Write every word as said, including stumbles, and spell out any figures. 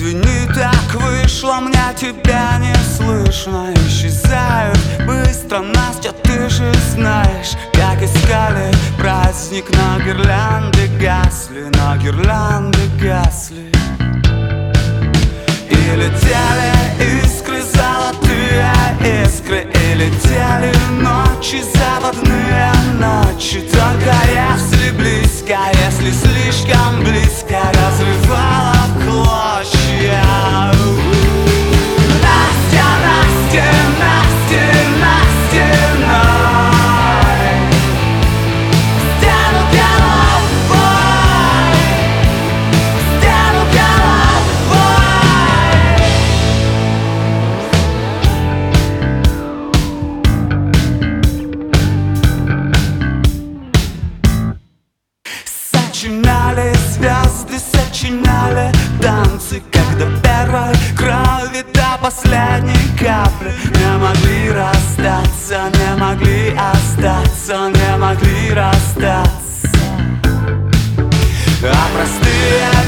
Извини, так вышло, мне тебя не слышно. Исчезают быстро Настя, ты же знаешь, как искали праздник, но гирлянды гасли, но гирлянды гасли. И летели искры, золотые искры, и летели ночи, западные ночи. Только если близко, если слишком близко, разрывала в клочья. Настя, Настя, Настя, Настя, стену головой, стену головой. Сочиняли звезды, сочиняли танцы, когда первой крови до последней капли не могли расстаться, не могли остаться, не могли расстаться. А простые